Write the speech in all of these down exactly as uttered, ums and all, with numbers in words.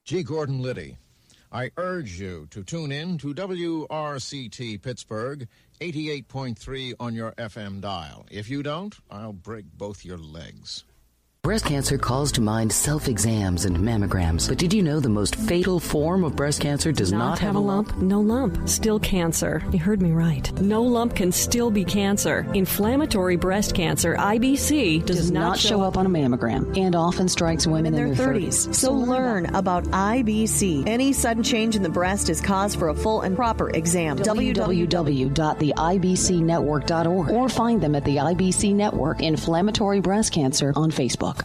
G. Gordon Liddy. I urge you to tune in to W R C T Pittsburgh, eighty-eight point three on your F M dial. If you don't, I'll break both your legs. Breast cancer calls to mind self-exams and mammograms. But did you know the most fatal form of breast cancer does not, not have, have a lump? lump? No lump. Still cancer. You heard me right. No lump can still be cancer. Inflammatory breast cancer, I B C, does, does not, not show up on a mammogram and often strikes women in, in their thirties. thirties. So learn about I B C. Any sudden change in the breast is cause for a full and proper exam. w w w dot the i b c network dot org or find them at the I B C Network Inflammatory Breast Cancer on Facebook.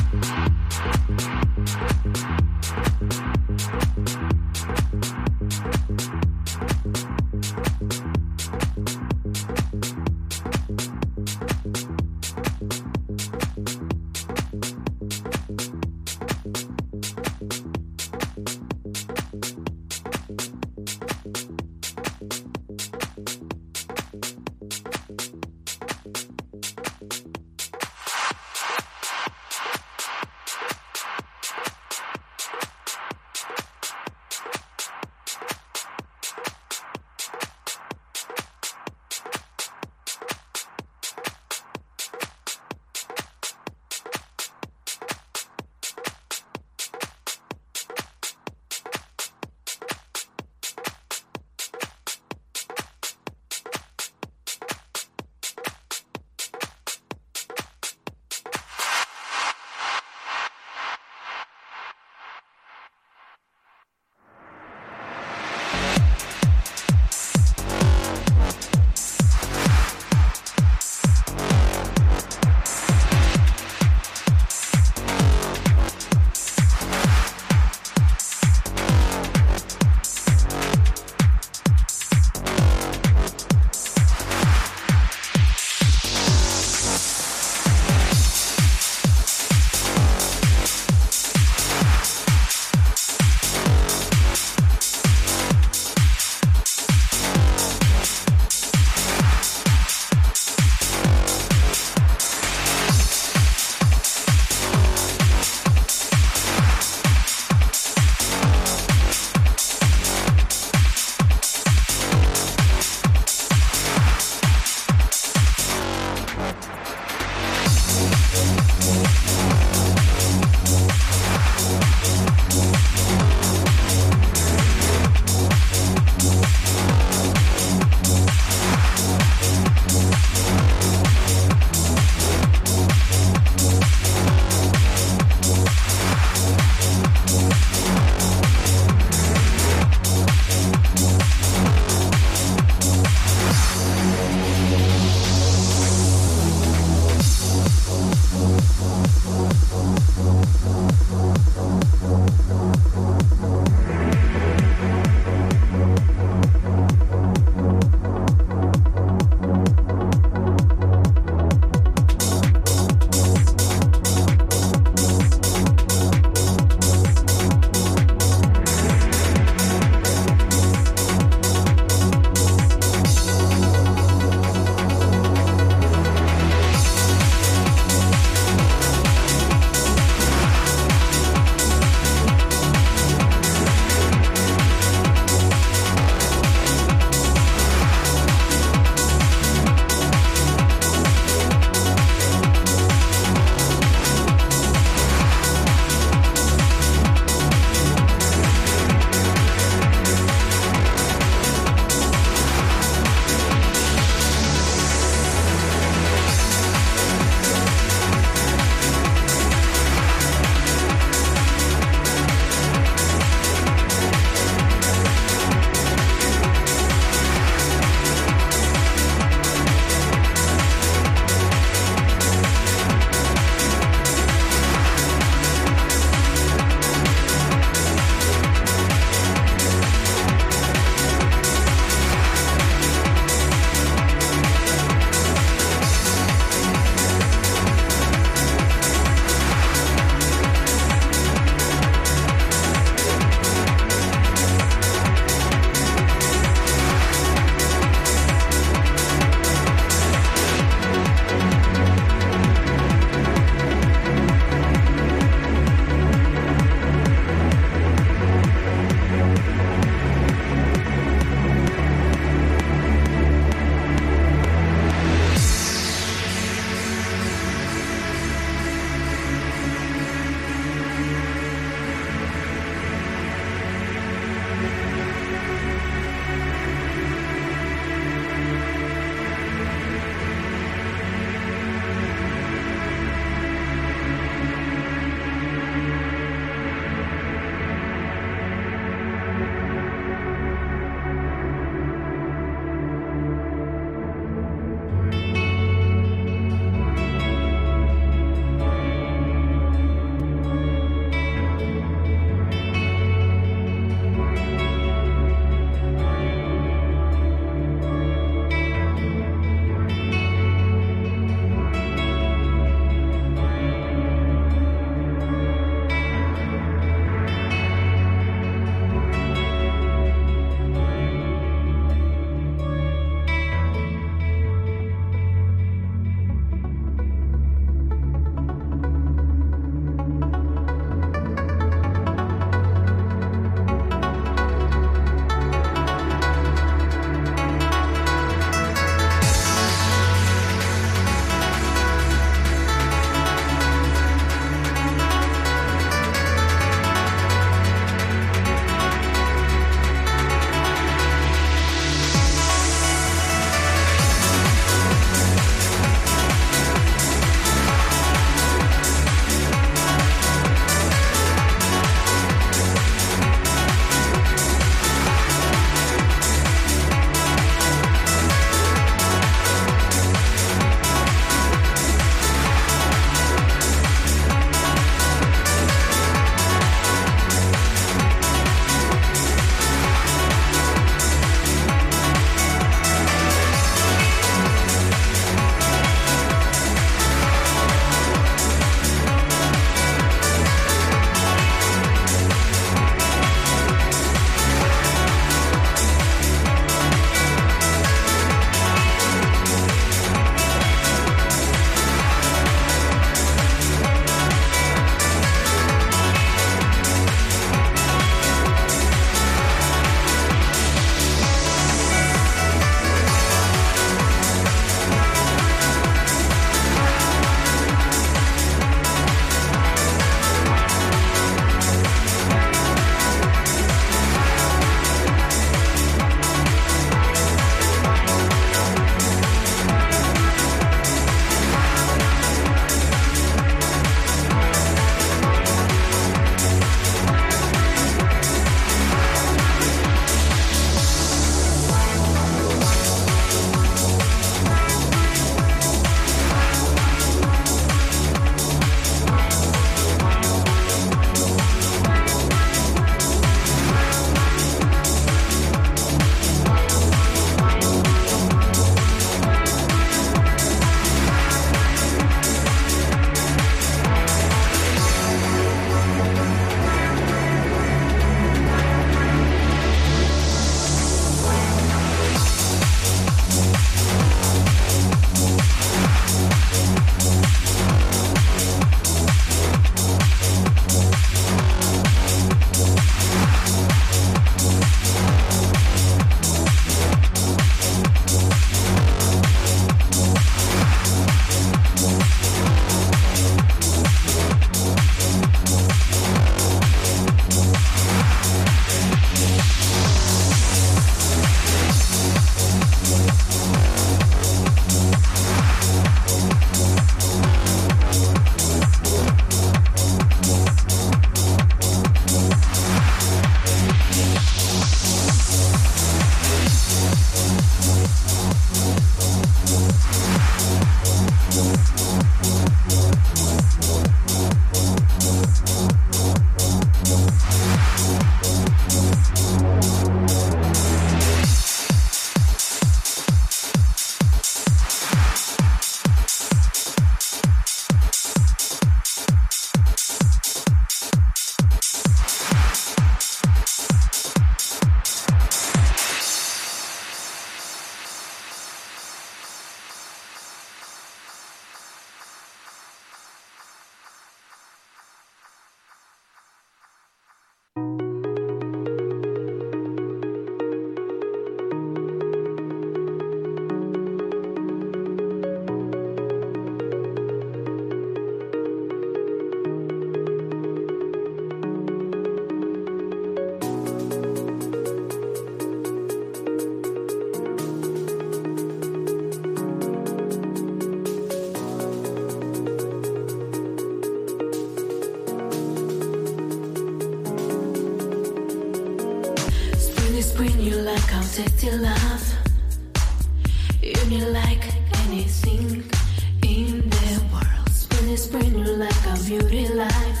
tasty love. You like anything in the world. Spin it, spin you like a beauty life.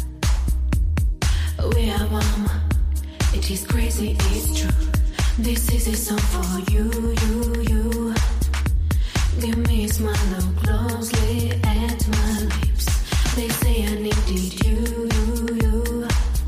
We are one. It is crazy, it's true. This is a song for you, you, you. Give me a smile, look closely at my lips. They say I needed you, you, you.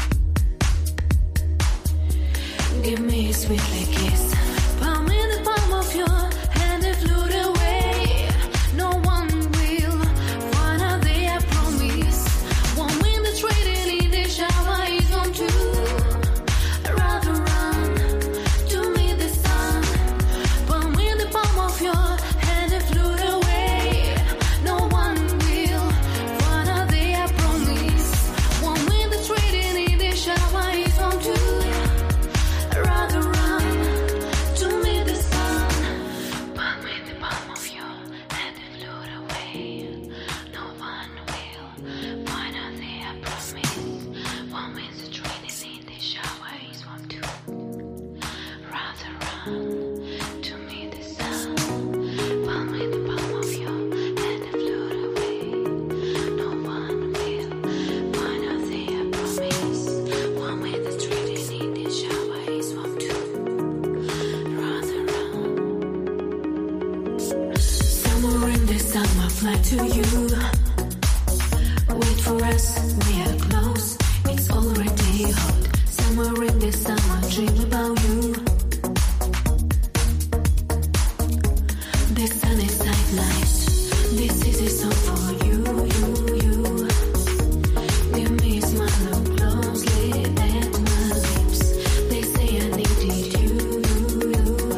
Give me a sweetly kiss. Palm in the palm of your hand and float away. No one will find out there, I promise. One in the trade in the shower is on two. Rather run to meet the sun. Palm in the palm of your hand and float away. No one will find out there, I promise. One in the trade in the shower is on two. Rather run to meet the sun. Palm in the palm of your hand and float away. No one will find out there, I promise. One with the training in the shower is one too. Rather run to meet the sun. Palm in the palm of your hand and float away. No one will find out there, I promise. One with the training in the shower is one too. Rather run. Somewhere in the summer, fly to you. Wait for us, we are close. It's already hot. Somewhere in the summer, dream about you. The sun is sidelined. This is a song for you, you, you. Give me a smile, look closely at my lips. They say I needed you, you, you.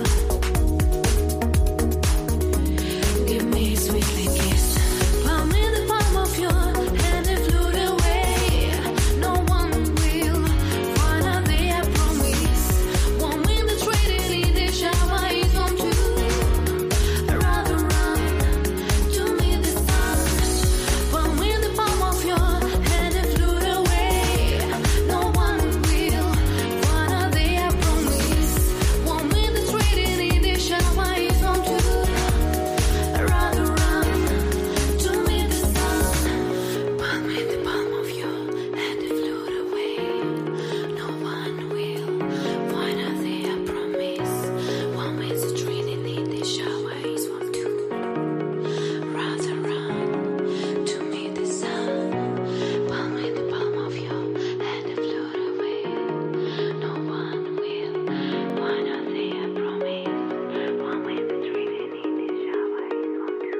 Give me a sweetly kiss. Palm in the palm of your hand and float away. No one will find out there, I promise. One in the trade in the shower is on two. Rather run to meet the sun. Palm in the palm of your hand and float away. No one will find out there, I promise. One in the trade in the shower is on two. Rather run to meet the sun. Palm in the palm of your hand and float away. No one will find out there, I promise. One with the training in the shower is one too. Rather run to meet the sun. Palm in the palm of your hand and float away. No one will find out there, I promise. One with the training in the shower is one too.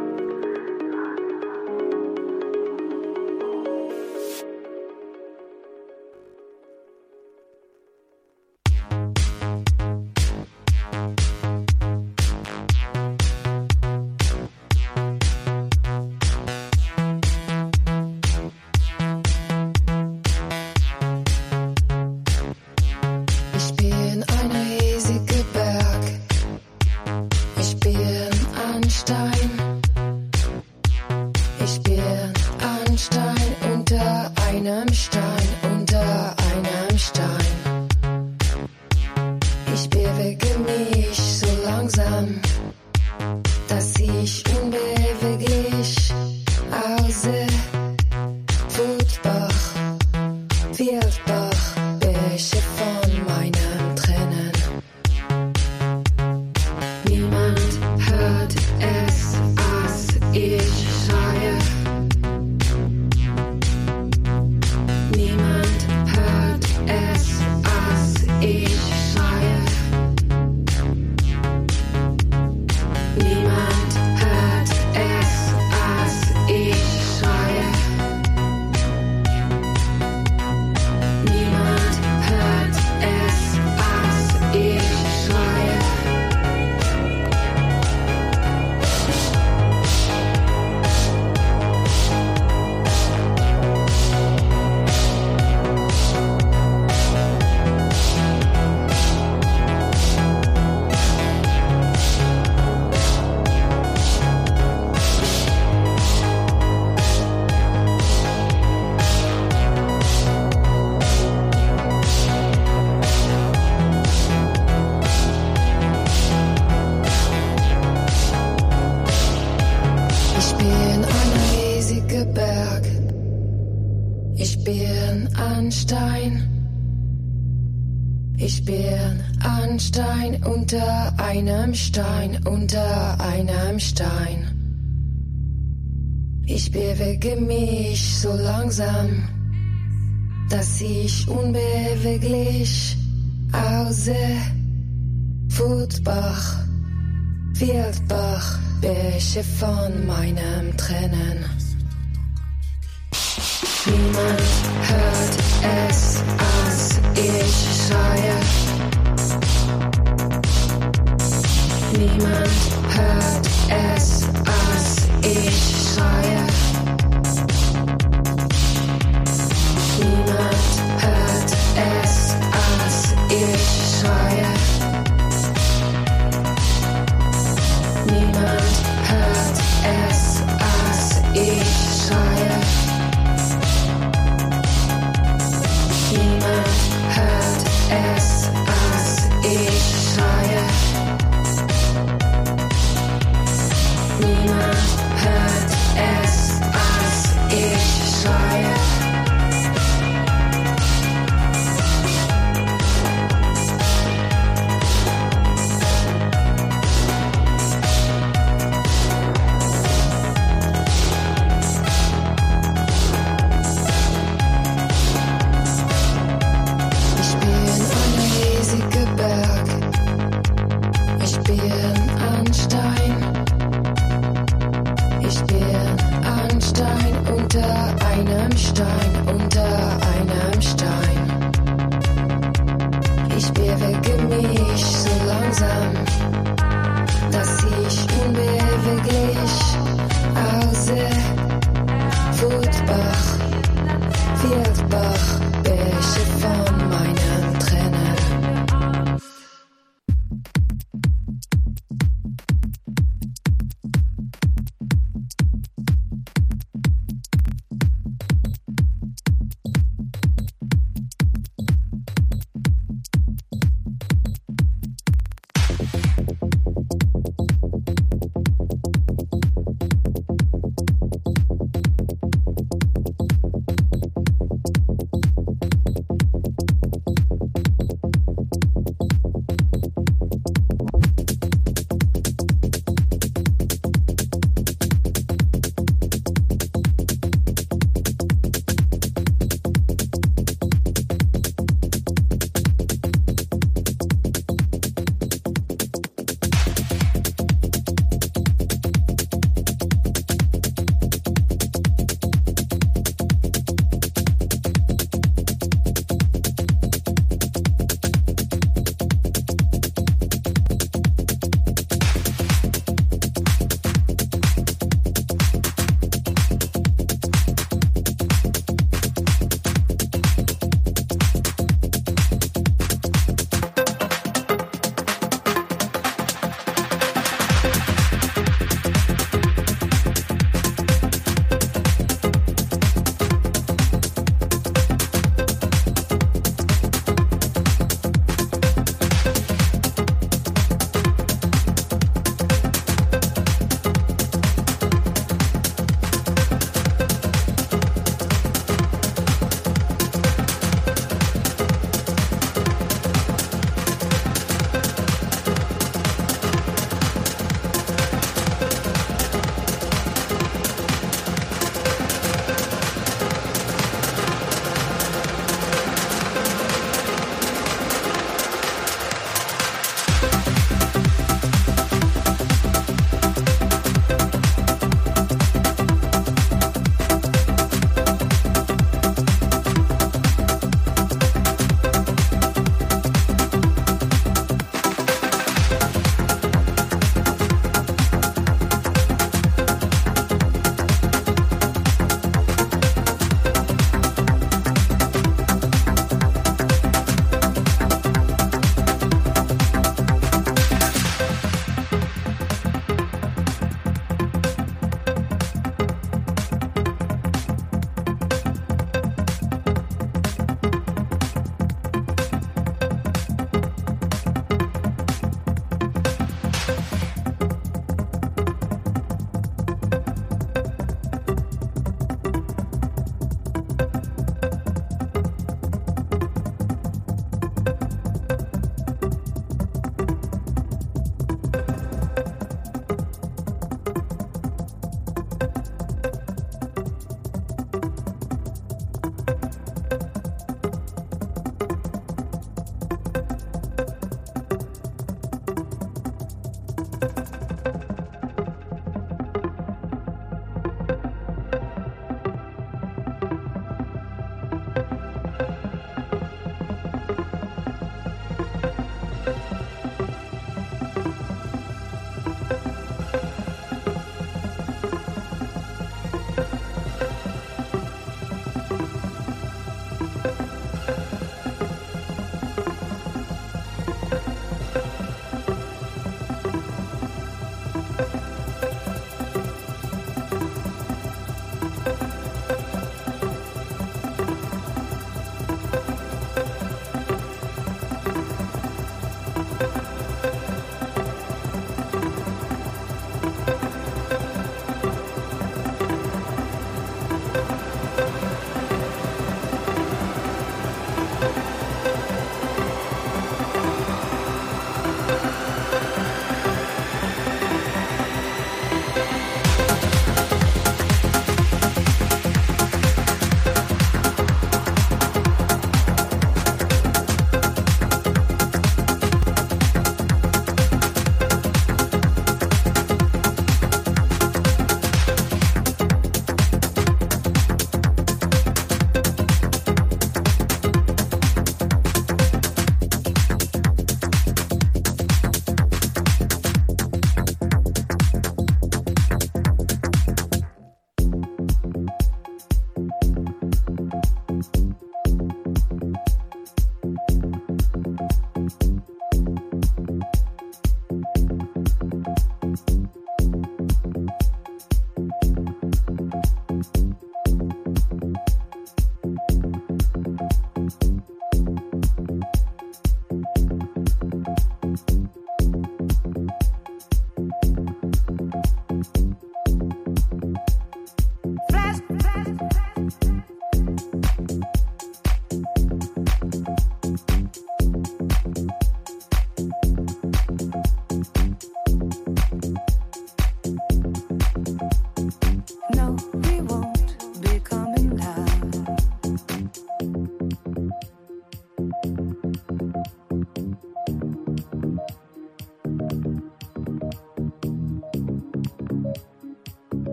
Ich bin ein riesiger Berg. Ich bin ein Stein. Ich bin ein Stein unter einem Stein, unter einem Stein. Ich bewege mich so langsam, dass ich unbeweglich aussehe. Wutbach, Wildbach, Bäche von meinen Tränen. Niemand hört es, als ich schreie. Niemand hört es, als ich schreie. Niemand hört es, ein Stein. Ich bin ein Stein unter einem Stein, unter einem Stein. Ich bewege mich so langsam, dass ich unbeweglich aussehe. Wutbach, Wildbach, Bäche von meinem Tränen. Niemand hört es, als ich schreie. Niemand hört es, als ich schreie. Niemand hört es, als ich schreie. Niemand hört es, als ich schreie. Niemand hört es, als ich schreie.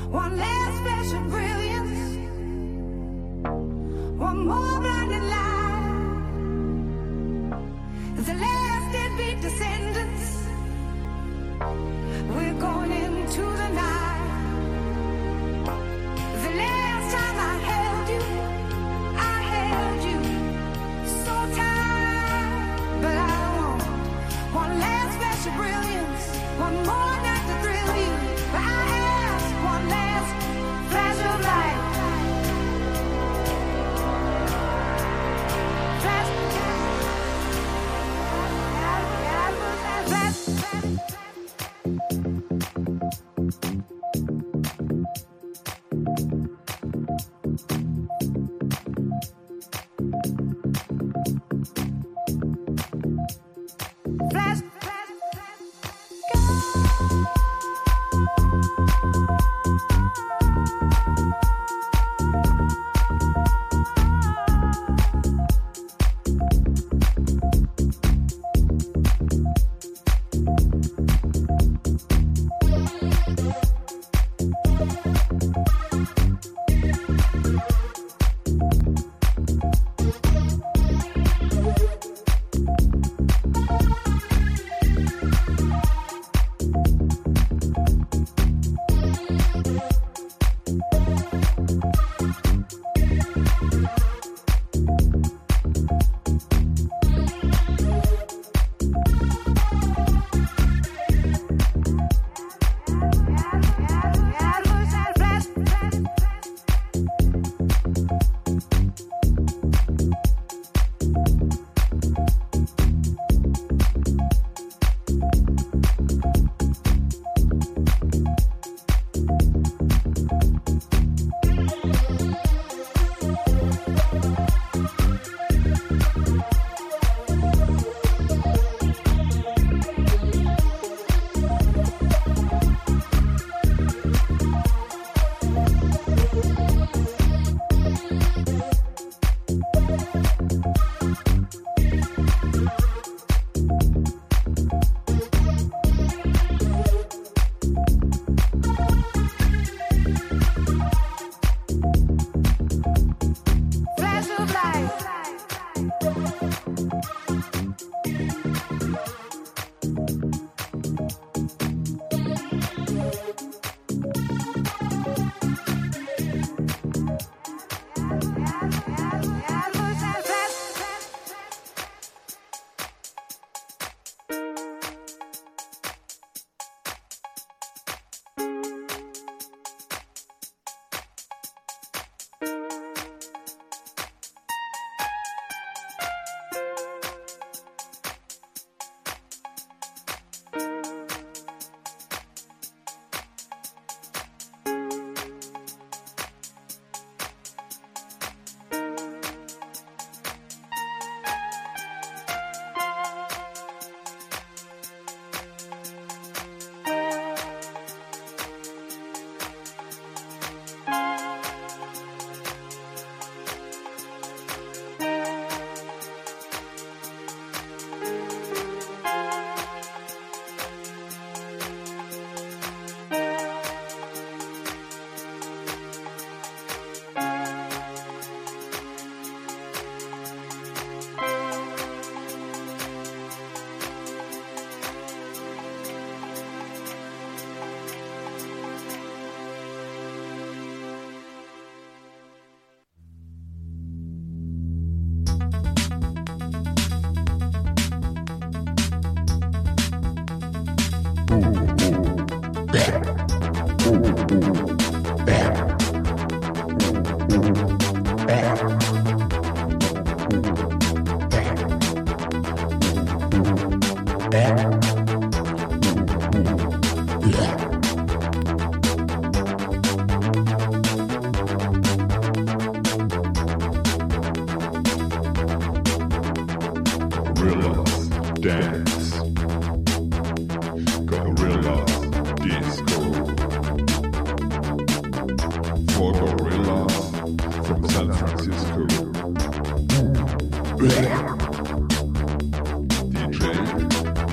One last flash of brilliance, one more blinding light. The last deadbeat descendants, we're going into the night. The last time I held you, I held you so tight, but I want one last flash of brilliance, one more night to thrill you. But I ask one last flash of light. Flash, flash, flash, flash,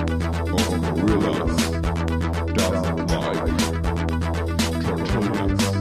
Gorillas doesn't like tortillas.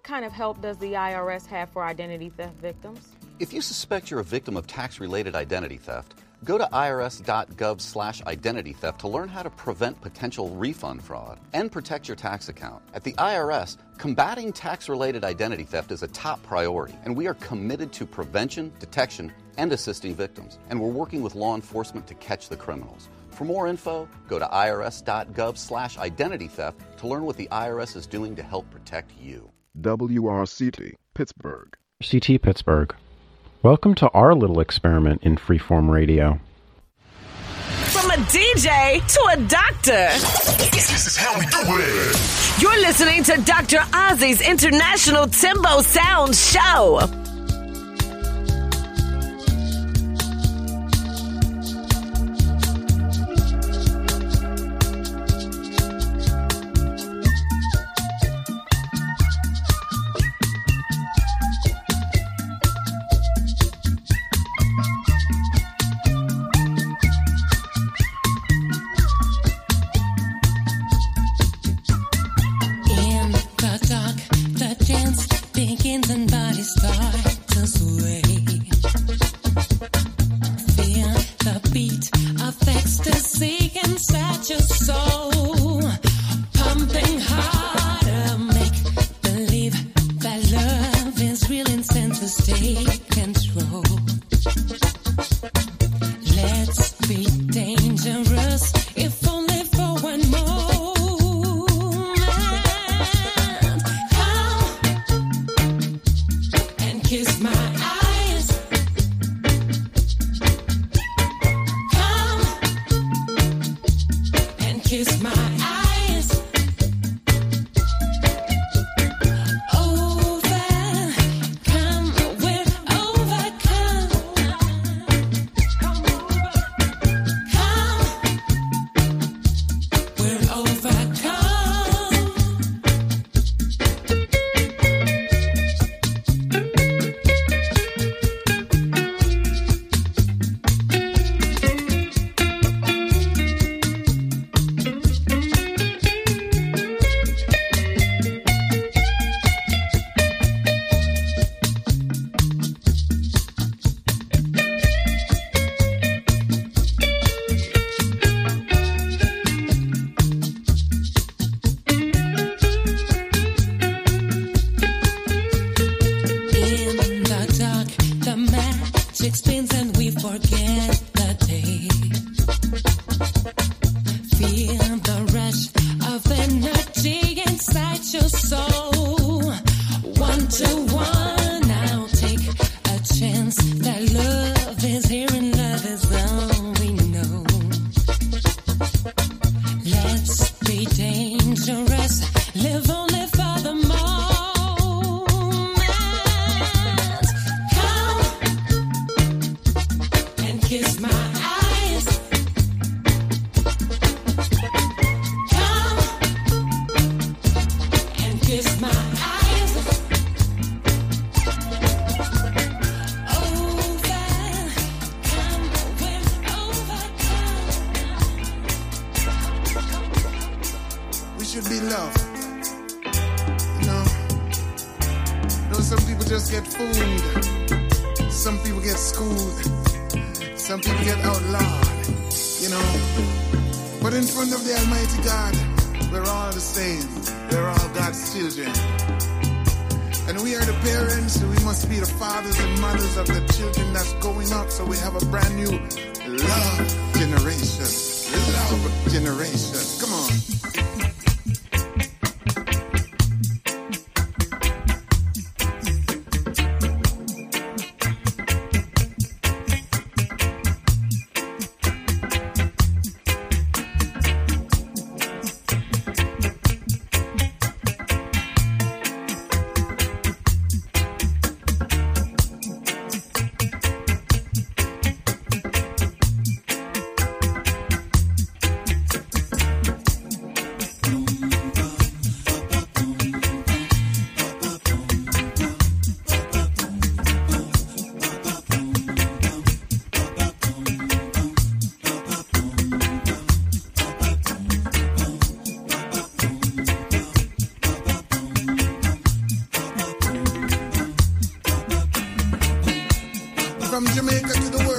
kind of help does the I R S have for identity theft victims? If you suspect you're a victim of tax-related identity theft, go to irs.gov slash identity theft to learn how to prevent potential refund fraud and protect your tax account. At the I R S, combating tax-related identity theft is a top priority, and we are committed to prevention, detection, and assisting victims. And we're working with law enforcement to catch the criminals. For more info, go to irs.gov slash identity theft to learn what the I R S is doing to help protect you. W R C T, Pittsburgh. C T Pittsburgh. Welcome to our little experiment in freeform radio. From a D J to a doctor. This is how we do it. You're listening to Doctor Ozzy's International Timbo Sound Show. Jamaica to the world.